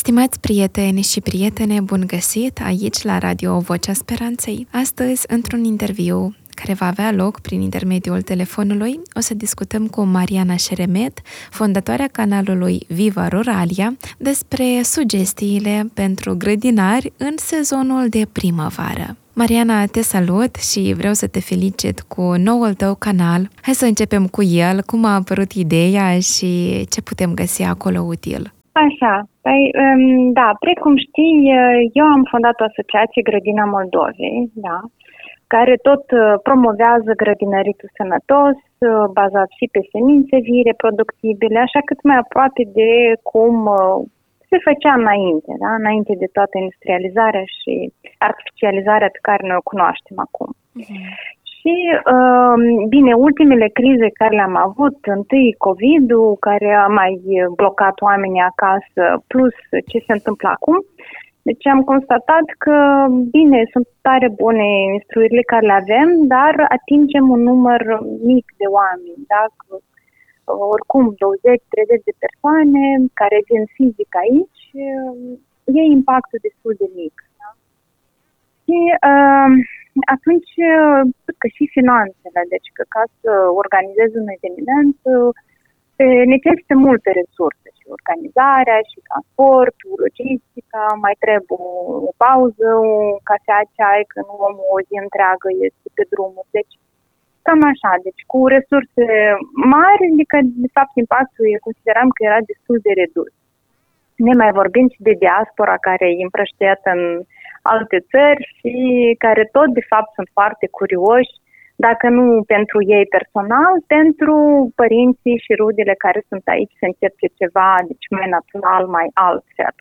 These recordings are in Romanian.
Stimați prieteni și prietene, bun găsit aici la Radio Vocea Speranței. Astăzi, într-un interviu care va avea loc prin intermediul telefonului, o să discutăm cu Mariana Șeremet, fondatoarea canalului Viva Ruralia, despre sugestiile pentru grădinari în sezonul de primăvară. Mariana, te salut și vreau să te felicit cu noul tău canal. Hai să începem cu el, cum a apărut ideea și ce putem găsi acolo util. Așa, da, precum știi, eu am fondat o asociație Grădina Moldovei, da, care tot promovează grădinăritul sănătos, bazat și pe semințe vii reproductibile, așa cât mai aproape de cum se făcea înainte, da? Înainte de toată industrializarea și artificializarea pe care noi o cunoaștem acum. Și, bine, ultimele crize care le-am avut, întâi COVID-ul, care a mai blocat oamenii acasă, plus ce se întâmplă acum, deci am constatat că, bine, sunt tare bune instruirile care le avem, dar atingem un număr mic de oameni, da? Oricum 20-30 de persoane care vin fizic aici, e impactul destul de mic. Da? Și atunci, că și finanțele, deci că ca să organizezi un eveniment, necesită multe resurse, și organizarea, și transportul, logistica, mai trebuie o pauză, o cafea, ceai, că nu omul o zi întreagă este pe drumul. Deci, cam așa, deci cu resurse mari, adică, de fapt, impactul consideram că era destul de redus. Ne mai vorbim și de diaspora care e împrăștiată în alte țări și care tot, de fapt, sunt foarte curioși, dacă nu pentru ei personal, pentru părinții și rudele care sunt aici să încerce ceva, deci mai natural, mai altfel,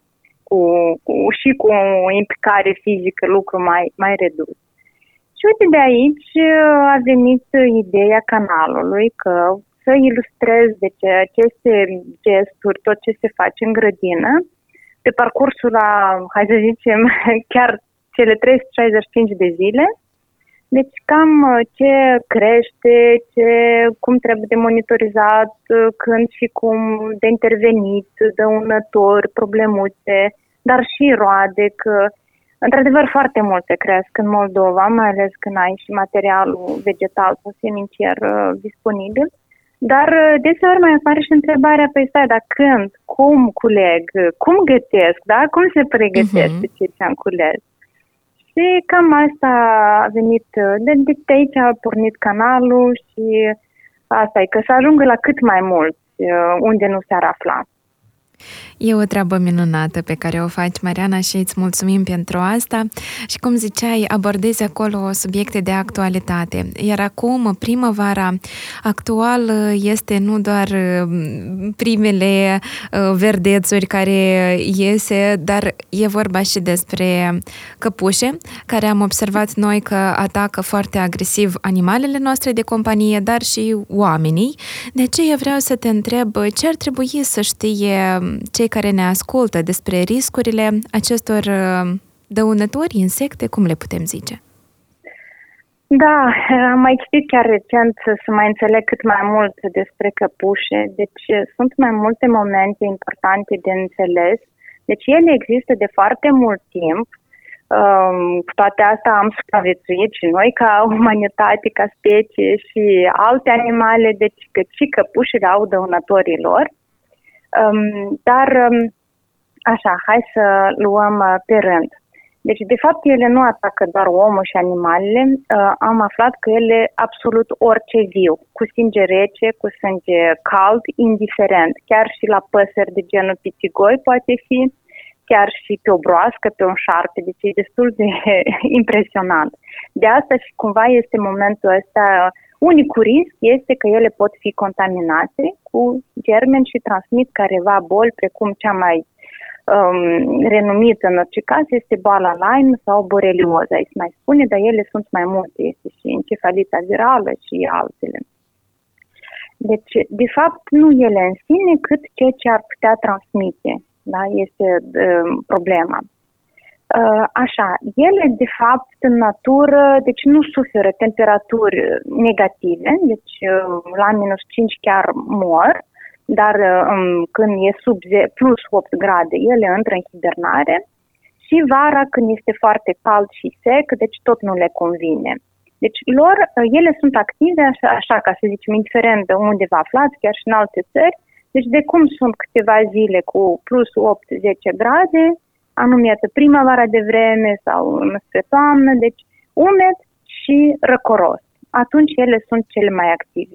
și cu o implicare fizică, lucru mai redus. Și uite, de aici a venit ideea canalului că să ilustrez deci, aceste gesturi, tot ce se face în grădină, pe parcursul la, hai să zicem, chiar cele 365 de zile. Deci cam ce crește, cum trebuie de monitorizat, când și cum de intervenit, dăunători, problemuțe, dar și roade, că într-adevăr foarte multe cresc în Moldova, mai ales când ai și materialul vegetal sau semințier disponibil. Dar deseori mai apare și întrebarea, păi stai, dar când, cum culeg, cum gătesc, da? Cum se pregătește ce am cules? Și cam asta a venit, de aici a pornit canalul și asta e, că să ajungă la cât mai mulți unde nu s-ar afla. E o treabă minunată pe care o faci, Mariana, și îți mulțumim pentru asta. Și cum ziceai, abordezi acolo subiecte de actualitate. Iar acum, primăvara actual este nu doar primele verdețuri care iese, dar e vorba și despre căpușe, care am observat noi că atacă foarte agresiv animalele noastre de companie, dar și oamenii. De aceea vreau să te întreb ce ar trebui să știe cei care ne ascultă despre riscurile acestor dăunători, insecte, cum le putem zice? Da, am mai citit chiar recent să mai înțeleg cât mai mult despre căpușe. Deci sunt mai multe momente importante de înțeles. Deci ele există de foarte mult timp. Cu toate astea am supraviețuit și noi ca umanitate, ca specie și alte animale, deci că și căpușele au dăunătorii lor. Dar, așa, hai să luăm pe rând. Deci, de fapt, ele nu atacă doar omul și animalele. Am aflat că ele absolut orice viu, cu sânge rece, cu sânge cald, indiferent. Chiar și la păsări de genul pițigoi poate fi, chiar și pe o broască, pe un șarpe. Deci e destul de impresionant. De asta și cumva este momentul ăsta. Unicul risc este că ele pot fi contaminate cu germeni și transmit careva boli, precum cea mai renumită în orice caz este boala Lyme sau borelioză, îi se mai spune, dar ele sunt mai multe, este și encefalita virală și altele. Deci, de fapt, nu ele în sine, cât ceea ce ar putea transmite, da? Este problema. Așa, ele de fapt în natură, deci nu suferă temperaturi negative, deci la -5 chiar mor, dar când e sub plus 8 grade, ele intră în hibernare și vara când este foarte cald și sec, deci tot nu le convine. Deci ele sunt active, așa ca să zicem, indiferent de unde vă aflați, chiar și în alte țări. Deci de cum sunt câteva zile cu plus 8-10 grade, anume primăvara de vreme sau spre toamnă, deci umed și răcoros. Atunci ele sunt cele mai active.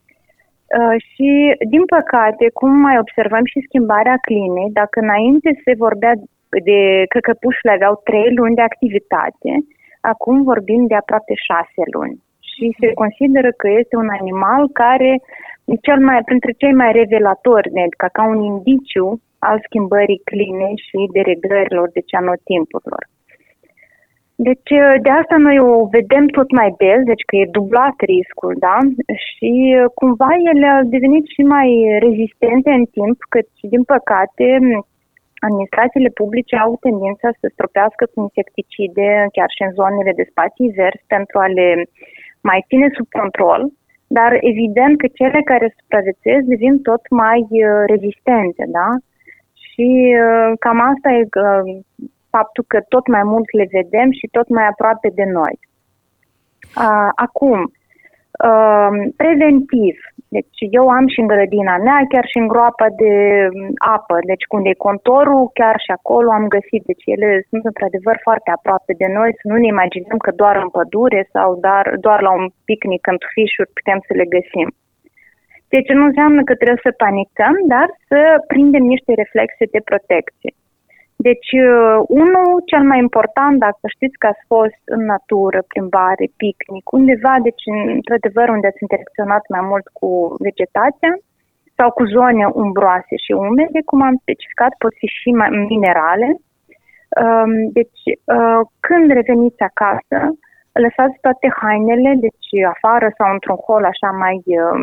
Și, din păcate, cum mai observăm și schimbarea climei, dacă înainte se vorbea că căpușile aveau 3 luni de activitate, acum vorbim de aproape 6 luni. Și se consideră că este un animal care, printre cei mai revelatori, adică ca un indiciu al schimbării climei și dereglărilor de ceanotimpurilor. Deci, de asta noi o vedem tot mai des, deci că e dublat riscul, da? Și cumva ele au devenit și mai rezistente în timp, căci, din păcate, administrațiile publice au tendința să stropească cu insecticide, chiar și în zonele de spații verzi, pentru a le mai ține sub control, dar evident că cele care supraviețuiesc devin tot mai rezistente, da? Și cam asta e faptul că tot mai mult le vedem și tot mai aproape de noi. Acum, preventiv, deci eu am și în grădina mea, chiar și în groapa de apă, deci unde e contorul, chiar și acolo am găsit, deci ele sunt într-adevăr foarte aproape de noi, să nu ne imaginăm că doar în pădure sau doar la un picnic în tufișuri putem să le găsim. Deci nu înseamnă că trebuie să panicăm, dar să prindem niște reflexe de protecție. Deci, cel mai important, dacă știți că ați fost în natură, plimbare, picnic, undeva, deci într-adevăr unde ați interacționat mai mult cu vegetația sau cu zone umbroase și umede, cum am specificat, pot fi și minerale. Deci, când reveniți acasă, lăsați toate hainele, deci afară sau într-un hol așa mai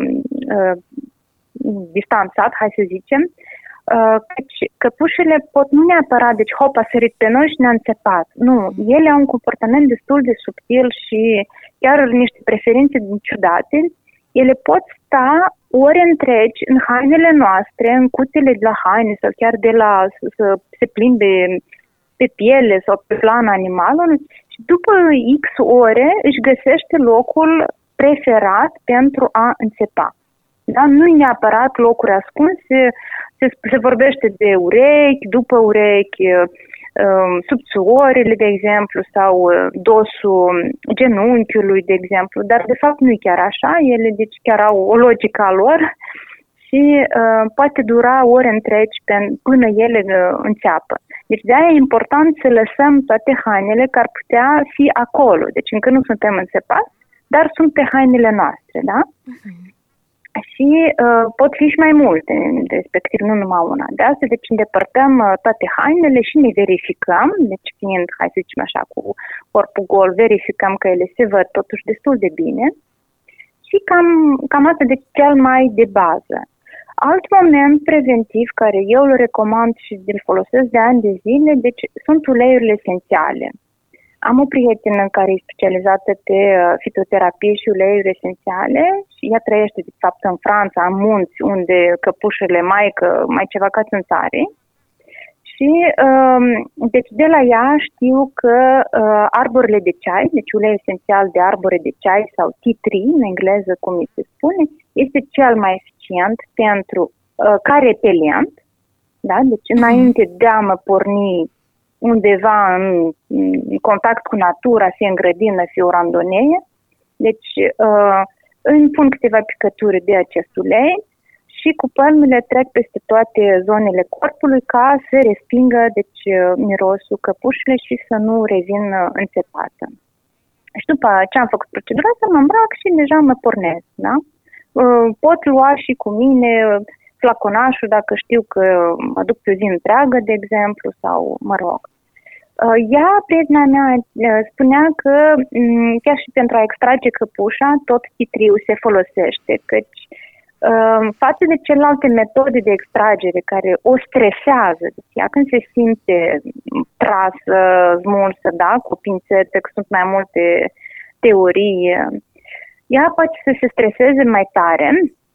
distanțat, hai să zicem, căci căpușele pot nu neapărat, deci hop, a sărit pe noi și ne-a înțepat. Nu, ele au un comportament destul de subtil și chiar niște preferințe ciudate. Ele pot sta ore întregi în hainele noastre, în cutele de la haine sau chiar de la să se plimbe pe piele sau pe plan animalului și după X ore își găsește locul preferat pentru a înțepa. Da? Nu e neapărat locuri ascunse, se vorbește de urechi, după urechi, subțioarele, de exemplu, sau dosul genunchiului, de exemplu, dar de fapt nu e chiar așa, ele deci chiar au o logică a lor și poate dura ore întregi până ele înțeapă. Deci de-aia e important să lăsăm toate hainele care ar putea fi acolo, deci încă nu suntem înțepați, dar sunt pe hainele noastre, da? Și pot fi și mai multe, respectiv nu numai una. De asta, deci îndepărtăm toate hainele și ne verificăm, deci fiind, hai să zicem așa, cu corpul gol, verificăm că ele se văd totuși destul de bine și cam asta deci cel mai de bază. Alt moment preventiv care eu îl recomand și îl folosesc de ani de zile, deci sunt uleiurile esențiale. Am o prietenă care e specializată pe fitoterapie și uleiuri esențiale și ea trăiește, de fapt, în Franța, în munți, unde căpușele mai ceva ca țânțare. Și, deci, de la ea știu că arborele de ceai, deci ulei esențial de arbore de ceai sau tea tree, în engleză, cum se spune, este cel mai eficient ca repelent, da? Deci, înainte de a mă porni undeva în contact cu natura, fie în grădină, fie o randonee. Deci îmi pun câteva picături de acest ulei și cu palmele trec peste toate zonele corpului ca să respingă deci, mirosul căpușile și să nu revin înțepată. Și după ce am făcut procedura, să mă îmbrac și deja mă pornesc. Da? Pot lua și cu mine flaconașul dacă știu că mă duc pe o zi întreagă, de exemplu, sau mă rog. Prietena mea, spunea că chiar și pentru a extrage căpușa, tot titriul se folosește, căci față de celelalte metode de extragere care o stresează, deci ea când se simte trasă, smursă, da, cu pințetă, că sunt mai multe teorii, ea poate să se streseze mai tare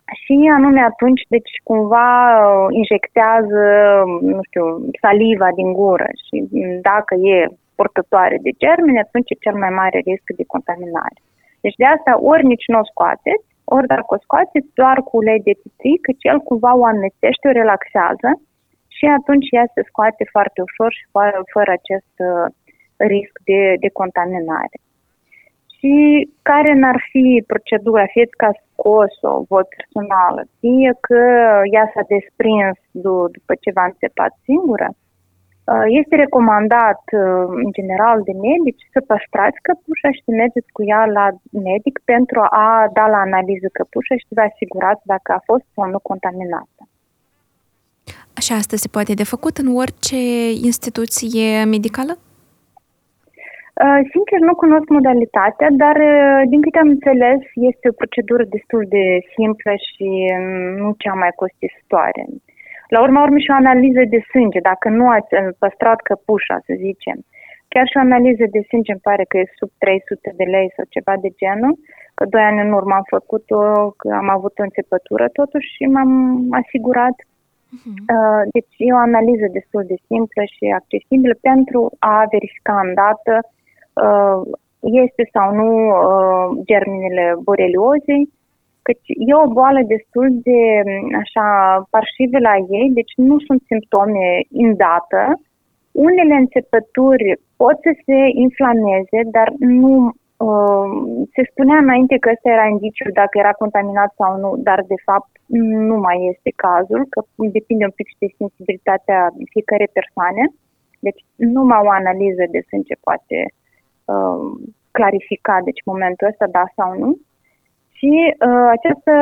și anume atunci, deci cumva injectează, nu știu, saliva din gură și dacă e purtătoare de germeni, atunci e cel mai mare risc de contaminare. Deci de asta ori nici nu o scoateți, ori dacă o scoateți doar cu ulei de țiței, căci el cumva o amețește, o relaxează și atunci ea se scoate foarte ușor și fără acest risc de contaminare. Și care n-ar fi procedura, fie că a scos-o, vot personală, fie că ea s-a desprins după ce v-a înțepat singură, este recomandat, în general, de medici să păstrați căpușa și să mergeți cu ea la medic pentru a da la analiză căpușa și să vă asigurați dacă a fost sau nu contaminată. Așa, asta se poate de făcut în orice instituție medicală? Sincer, nu cunosc modalitatea, dar din câte am înțeles, este o procedură destul de simplă și nu cea mai costisitoare. La urma urmei și o analiză de sânge, dacă nu ați păstrat căpușa, să zicem, chiar și o analiză de sânge îmi pare că e sub 300 de lei sau ceva de genul, că 2 ani în urmă am făcut-o, că am avut o înțepătură totuși și m-am asigurat. Deci e o analiză destul de simplă și accesibilă pentru a verifica îndată este sau nu germenele boreliozei, căci e o boală destul de așa parșivă la ei, deci nu sunt simptome îndată. Unele înțepături pot să se inflameze, dar nu se spunea înainte că ăsta era indiciul dacă era contaminat sau nu, dar de fapt nu mai este cazul, că depinde un pic și de sensibilitatea fiecărei persoane. Deci numai o analiză de sânge poate clarifica deci momentul ăsta, da sau nu. Și această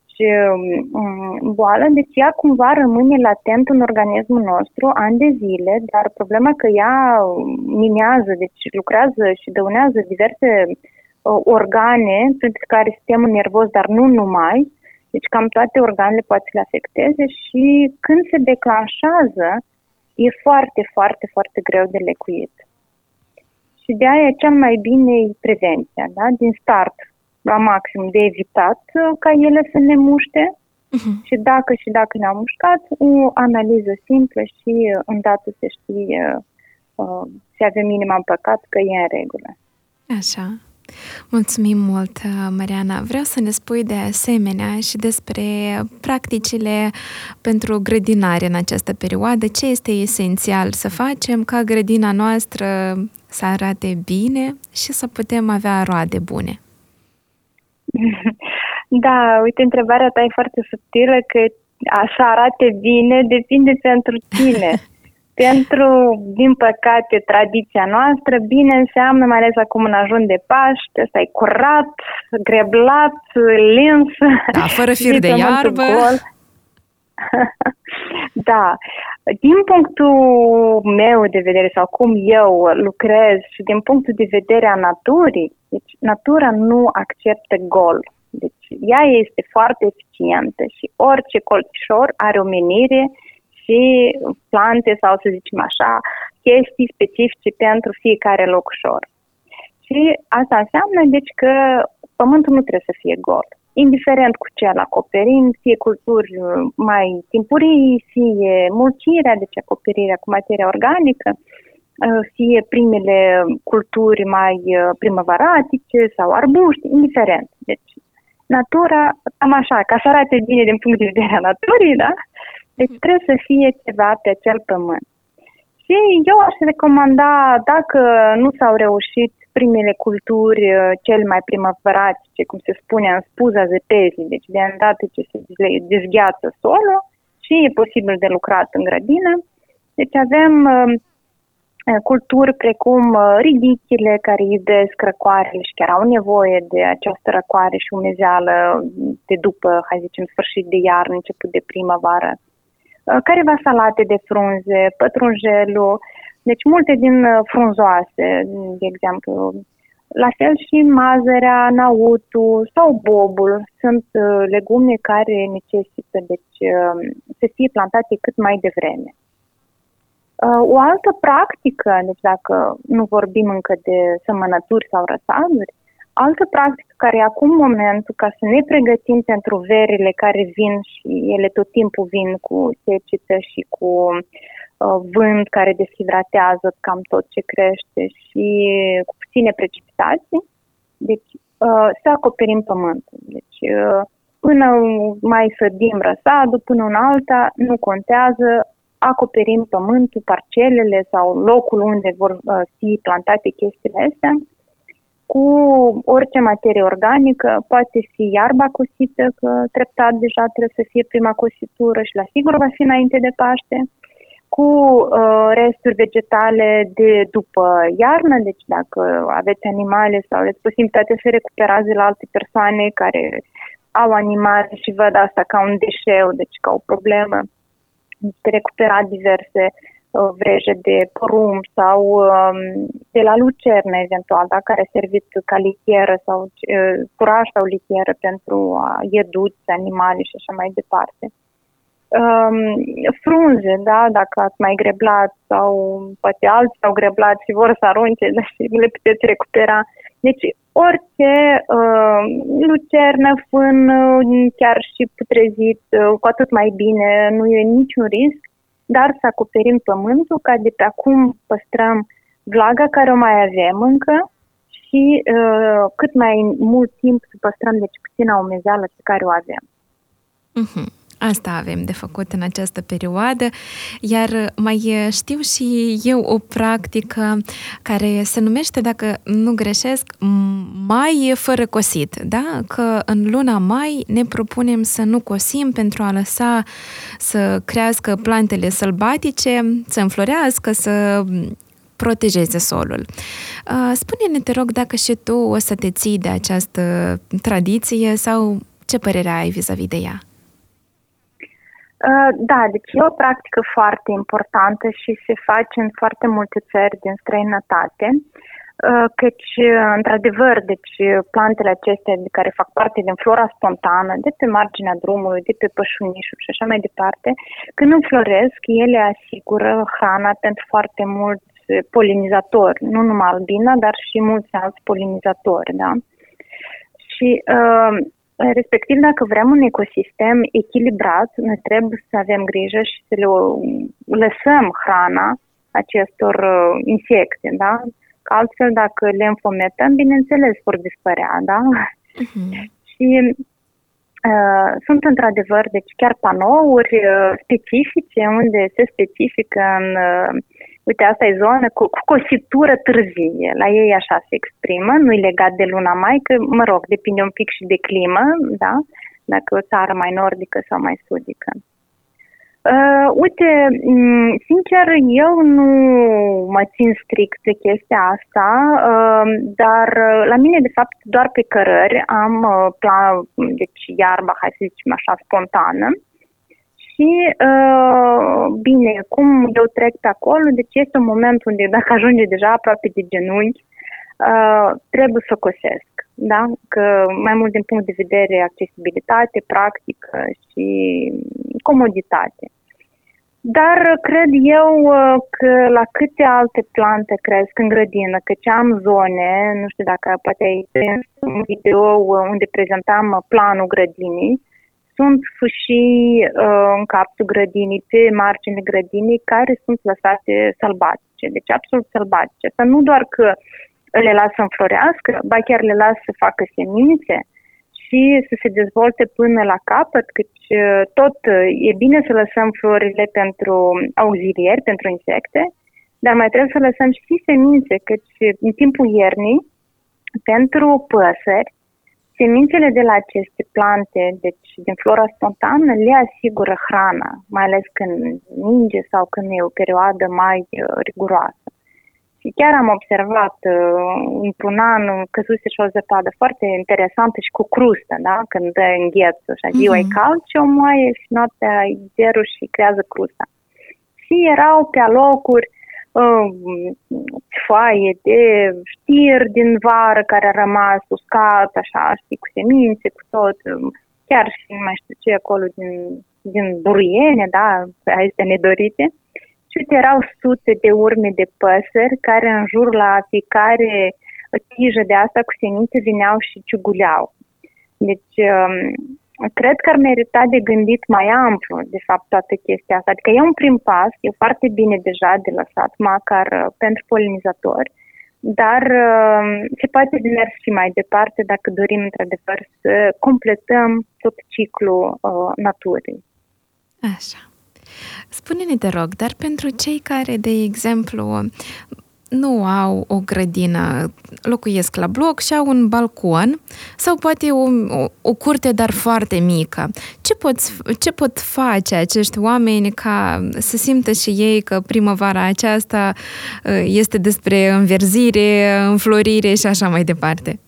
boală, deci ea cumva rămâne latent în organismul nostru ani de zile, dar problema că ea minează, deci lucrează și dăunează diverse organe, printre care sistemul nervos, dar nu numai, deci cam toate organele poate să le afecteze și când se declanșează, e foarte, foarte, foarte greu de lecuit. Și de aia cel mai bine e prevenția, da? Din start, la maxim de evitat ca ele să ne muște și dacă ne-au mușcat, o analiză simplă și îndată se știe, se avem inima în păcat că e în regulă. Așa. Mulțumim mult, Mariana. Vreau să ne spui de asemenea și despre practicile pentru grădinare în această perioadă. Ce este esențial să facem ca grădina noastră să arate bine și să putem avea roade bune? Da, uite, întrebarea ta e foarte subtilă, că așa arate bine depinde pentru tine. Din păcate, tradiția noastră, bine înseamnă, mai ales acum în ajun de Paște, să ai curat, greblat, lins. Da, fără fir de iarbă. Da. Din punctul meu de vedere, sau cum eu lucrez și din punctul de vedere a naturii, deci natura nu acceptă gol. Deci ea este foarte eficientă și orice colțișor are o menire și plante sau, să zicem așa, chestii specifice pentru fiecare locușor. Și asta înseamnă, deci, că pământul nu trebuie să fie gol. Indiferent cu ce îl acoperim, fie culturi mai timpurii, fie mulcirea, deci acoperirea cu materia organică, fie primele culturi mai primăvaratice sau arbuști, indiferent. Deci, natura, am așa, ca să arate bine din punct de vedere a naturii, da? Deci trebuie să fie ceva pe acel pământ. Și eu aș recomanda, dacă nu s-au reușit primele culturi cel mai primăvaratice, cum se spune în spuza zăpezii, deci de îndată ce se dezgheață solul și e posibil de lucrat în grădină, deci avem culturi precum ridichile care iubesc răcoarele și chiar au nevoie de această răcoare și umezeală de după, hai zicem, sfârșit de iarnă, început de primăvară. Careva salate de frunze, pătrunjelul, deci multe din frunzoase, de exemplu. La fel și mazărea, nautul sau bobul sunt legume care necesită deci, să fie plantate cât mai devreme. O altă practică, deci dacă nu vorbim încă de sămănături sau răsaduri, altă practică care e acum momentul ca să ne pregătim pentru verile care vin și ele tot timpul vin cu secetă și cu vânt care deshidratează cam tot ce crește și cu puține precipitații. Deci să acoperim pământul. Deci până mai sădim răsadul, până în alta, nu contează, acoperim pământul, parcelele sau locul unde vor fi plantate chestiile astea cu orice materie organică, poate fi iarba cosită, că treptat deja trebuie să fie prima cositură și la sigur va fi înainte de Paște, cu resturi vegetale de după iarnă, deci dacă aveți animale sau aveți posibilitatea să recuperați de la alte persoane care au animale și văd asta ca un deșeu, deci ca o problemă, de recuperat diverse vreje de porumb sau de la lucernă eventual, da, care a servit ca litieră sau furaj sau litieră pentru a ieduți animale și așa mai departe. Frunze, da, dacă ați mai greblat sau poate alții au greblat și vor să arunce, și le puteți recupera. Deci orice lucernă, fân, chiar și putrezit, cu atât mai bine, nu e niciun risc, dar să acoperim pământul ca de pe acum păstrăm vlaga care o mai avem încă și cât mai mult timp să păstrăm deci puțina umezeală pe care o avem. Uh-huh. Asta avem de făcut în această perioadă, iar mai știu și eu o practică care se numește, dacă nu greșesc, mai fără cosit, da? Că în luna mai ne propunem să nu cosim pentru a lăsa să crească plantele sălbatice, să înflorească, să protejeze solul. Spune-ne, te rog, dacă și tu o să te ții de această tradiție sau ce părere ai vis-a-vis de ea? Da, deci e o practică foarte importantă și se face în foarte multe țări din străinătate, căci, într-adevăr, deci plantele acestea care fac parte din flora spontană, de pe marginea drumului, de pe pășunișuri și așa mai departe, când înfloresc, ele asigură hrana pentru foarte mulți polinizatori, nu numai albina, dar și mulți alți polinizatori, da? Și respectiv, dacă vrem un ecosistem echilibrat, noi trebuie să avem grijă și să le lăsăm hrana acestor insecte, da? Că altfel, dacă le înfometăm, bineînțeles, vor dispărea, da? Uh-huh. Și sunt într-adevăr, deci chiar panouri specifice unde se specifică în... Uite, asta e zonă cu cositură târzie. La ei așa se exprimă, nu-i legat de luna mai, că, mă rog, depinde un pic și de climă, da? Dacă o țară mai nordică sau mai sudică. Uite, sincer, eu nu mă țin strict de chestia asta, dar la mine, de fapt, doar pe cărări am deci iarba, hai să zicem așa, spontană. Și, bine, cum eu trec pe acolo, deci este un moment unde, dacă ajunge deja aproape de genunchi, trebuie să cosesc, da? Că mai mult din punct de vedere accesibilitate, practică și comoditate. Dar cred eu că la câte alte plante cresc în grădină, căci am zone, nu știu dacă poate ai un video unde prezentam planul grădinii, sunt fâșii în capsul grădinii, pe marginea grădinii, care sunt lăsate sălbatice, deci absolut sălbatice. Să nu doar că le las să înflorească, ba chiar le las să facă semințe și să se dezvolte până la capăt, căci tot e bine să lăsăm florile pentru auxilieri, pentru insecte, dar mai trebuie să lăsăm și semințe, căci în timpul iernii, pentru păsări, semințele de la aceste plante, deci din flora spontană, le asigură hrana, mai ales când ninge sau când e o perioadă mai riguroasă. Și chiar am observat într-un an căzuse și o zăpadă foarte interesantă și cu crustă, da? Când dă îngheț, așa, ziua e cald și o moaie și noaptea e zerul și creează crusta. Și erau pe alocuri foaie de știr din vară care a rămas uscat, așa, știi, cu semințe, cu tot, chiar și nu mai știu ce acolo din buruiene, da, astea nedorite. Și uite, erau sute de urme de păsări care în jur la fiecare tijă de asta cu semințe vineau și ciuguleau. Deci, cred că ar merita de gândit mai amplu, de fapt, toată chestia asta. Adică e un prim pas, e foarte bine deja de lăsat, măcar pentru polinizatori, dar se poate de mers și mai departe dacă dorim, într-adevăr, să completăm tot ciclul naturii. Așa. Spune-ne, te rog, dar pentru cei care, de exemplu, nu au o grădină, locuiesc la bloc și au un balcon sau poate o curte, dar foarte mică. Ce pot face acești oameni ca să simtă și ei că primăvara aceasta este despre înverzire, înflorire și așa mai departe?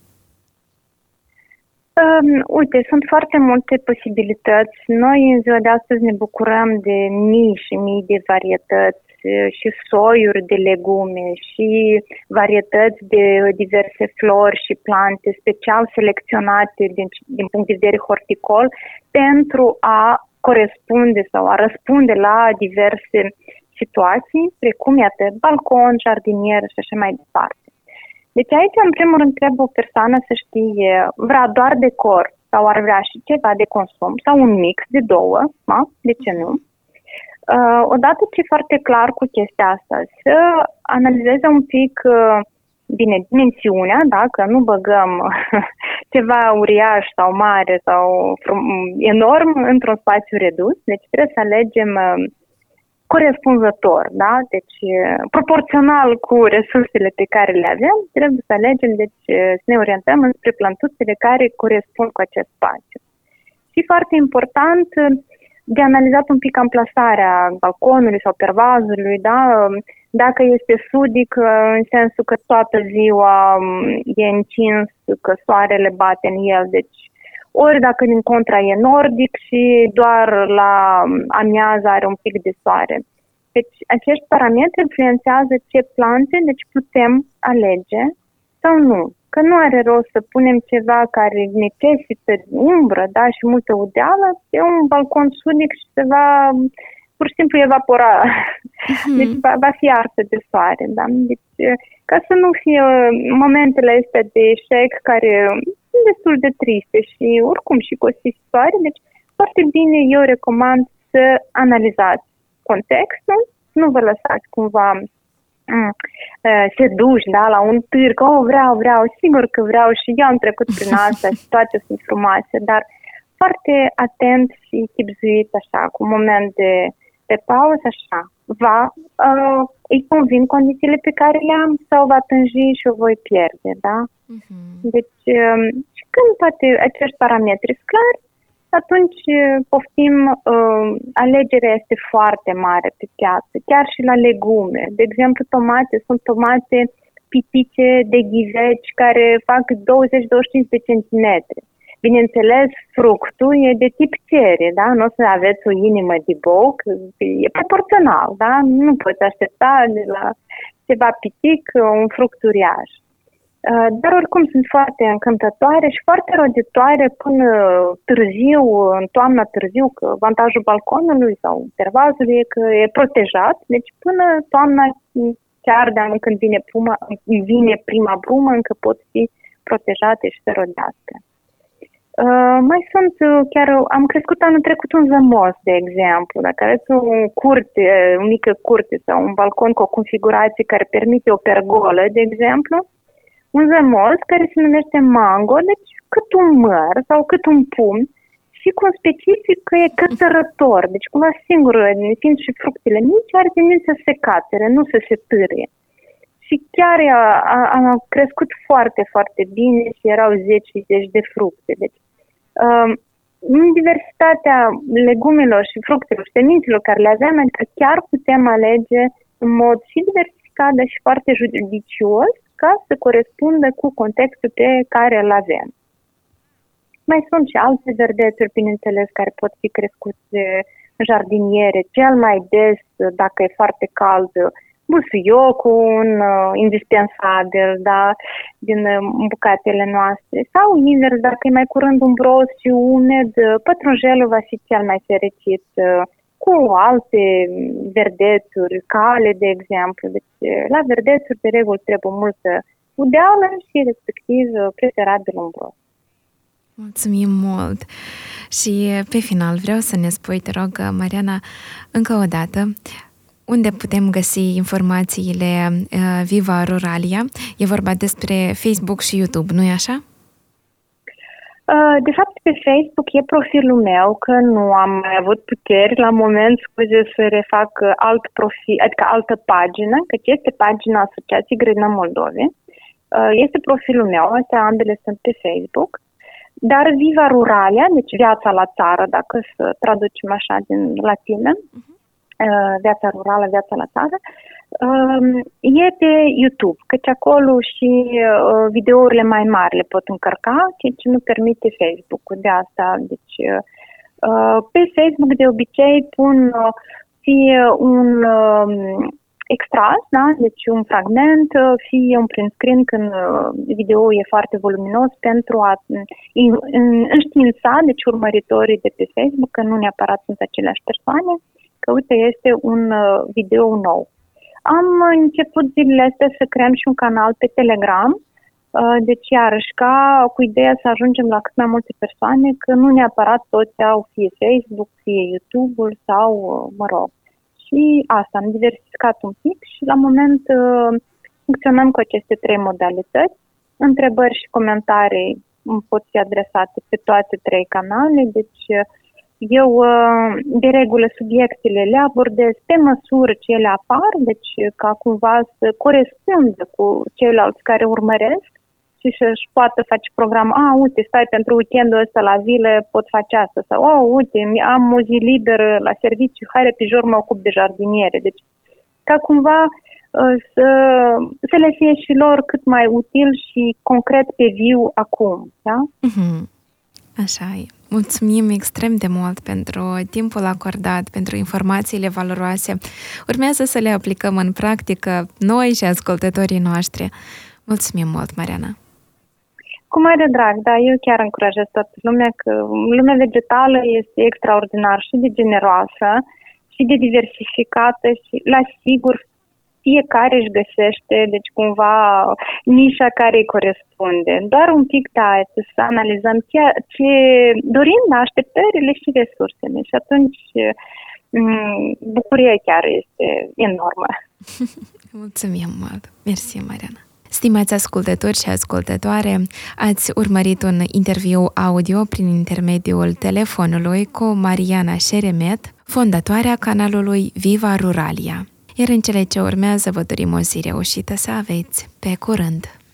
Uite, sunt foarte multe posibilități. Noi în ziua de astăzi ne bucurăm de mii și mii de varietăți și soiuri de legume și varietăți de diverse flori și plante special selecționate din punct de vedere horticol pentru a corespunde sau a răspunde la diverse situații, precum, iată, balcon, jardinier și așa mai departe. Deci aici, în primul rând, trebuie o persoană să știe, vrea doar decor sau ar vrea și ceva de consum sau un mix de două, da? De ce nu? Odată ce e foarte clar cu chestia asta, să analizeze un pic, bine, dimensiunea, da? Că nu băgăm ceva uriaș sau mare sau enorm într-un spațiu redus, deci trebuie să alegem corespunzător, da? Deci proporțional cu resursele pe care le avem, trebuie să alegem, deci să ne orientăm înspre plantuțele care corespund cu acest spațiu. Și foarte important, de analizat un pic amplasarea balconului sau pervazului, da? Dacă este sudic, în sensul că toată ziua e încins, că soarele bate în el, deci ori dacă din contra e nordic și doar la amiază are un pic de soare. Deci acești parametri influențează ce plante deci putem alege sau nu. Că nu are rost să punem ceva care necesită umbră, da, și multă udeală, e un balcon sudic și se va pur și simplu evapora. Deci va fi arsă de soare. Da? Deci, ca să nu fie momentele astea de eșec care sunt destul de triste și oricum și costisitoare, deci foarte bine eu recomand să analizați contextul, nu vă lăsați cumva seduși, da, la un târg, vreau, sigur că vreau și eu am trecut prin asta și toate sunt frumoase, dar foarte atent și chibzuit așa, cu un moment de pauză, așa, îi convin condițiile pe care le-am sau va tânji și o voi pierde, da? Deci, și când toate acești parametri sunt clari, atunci poftim, alegerea este foarte mare pe piață, chiar și la legume. De exemplu, sunt tomate pitice de ghiveci care fac 20-25 de centimetri. Bineînțeles, fructul e de tip cherry, da? Nu o să aveți o inimă de bou, e proporțional, da? Nu poți aștepta de la ceva pitic un fruct uriaș. Dar oricum sunt foarte încântătoare și foarte roditoare până târziu, în toamna târziu, că avantajul balconului sau pervazului e că e protejat, deci până toamna, chiar de când vine prima brumă, încă pot fi protejate și să rodească. Mai sunt, chiar am crescut anul trecut un zămos, de exemplu. Dacă aveți o mică curte sau un balcon cu o configurație care permite o pergolă, de exemplu, un zămos care se numește mango, deci cât un măr sau cât un pumn și cu un specific că e cătărător. Deci cumva singur, fiind și fructele mici, are tendința să se catere, nu să se târie. Și chiar a crescut foarte, foarte bine și erau 10 și 10 de fructe. Deci, în diversitatea legumelor și fructelor și semințelor care le avem, adică chiar putem alege în mod și diversificat, dar și foarte judicios, ca să corespundă cu contextul pe care îl avem. Mai sunt și alte verdețuri, bineînțeles, care pot fi crescute în jardiniere, cel mai des, dacă e foarte cald, busuiocul, indispensabil, da, din bucatele noastre. Sau invers, dacă e mai curând umbros și umed, pătrunjelul va fi cel mai fericit cu alte verdețuri, cale, de exemplu. Deci, la verdețuri, de regulă, trebuie udeală și respectiv preferabil umbros. Mulțumim mult! Și pe final vreau să ne spui, te rog, Mariana, încă o dată, unde putem găsi informațiile Viva Ruralia? E vorba despre Facebook și YouTube, nu-i așa? De fapt, pe Facebook e profilul meu, că nu am mai avut puteri la moment, să refac alt profil, adică altă pagină, căci este pagina Asociației Grădina Moldovei. Este profilul meu, astea ambele sunt pe Facebook. Dar Viva Ruralia, deci viața la țară, dacă să traducem așa din latină, viața rurală, viața la țară, e pe YouTube, căci acolo și videourile mai mari le pot încărca, ceea ce nu permite Facebook-ul de asta. Deci, pe Facebook de obicei pun fie un extras, da? Deci un fragment, fie un print screen când videoul e foarte voluminos pentru a înștiința, deci urmăritorii de pe Facebook, că nu neapărat sunt aceleași persoane, că uite, este un video nou. Am început zilele astea să creăm și un canal pe Telegram, deci iarăși cu ideea să ajungem la cât mai multe persoane, că nu neapărat toți au fie Facebook, fie YouTube-ul sau, mă rog. Și asta, am diversificat un pic și la moment funcționăm cu aceste 3 modalități. Întrebări și comentarii îmi pot fi adresate pe toate 3 canale, deci eu de regulă subiectele le abordez pe măsură ce ele apar, deci ca cumva să corespundă cu ceilalți care urmăresc și să-și poată face program. Uite, stai pentru weekendul ăsta la zile, pot face asta. Sau, uite, am o zi liberă la serviciu, hai repijor, mă ocup de jardiniere. Deci, ca cumva să le fie și lor cât mai util și concret pe viu acum, da? Așa e. Mulțumim extrem de mult pentru timpul acordat, pentru informațiile valoroase. Urmează să le aplicăm în practică noi și ascultătorii noștri. Mulțumim mult, Mariana! Cu mare drag, da, eu chiar încurajez toată lumea că lumea vegetală este extraordinar și de generoasă și de diversificată și la sigur fiecare își găsește, deci cumva nișa care îi corespunde. Doar un pic, da, să analizăm ce dorim, da, așteptările și resursele și atunci bucuria chiar este enormă. Mulțumim mult! Mersi, Mariana! Stimați ascultători și ascultătoare, ați urmărit un interviu audio prin intermediul telefonului cu Mariana Șeremet, fondatoarea canalului Viva Ruralia. Iar în cele ce urmează vă dorim o zi reușită să aveți. Pe curând!